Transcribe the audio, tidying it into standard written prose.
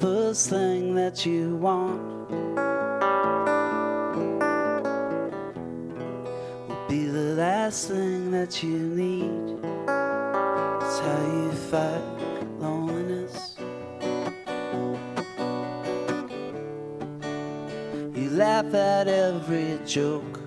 first thing that you want will be the last thing that you need. It's how you fight loneliness. You laugh at every joke,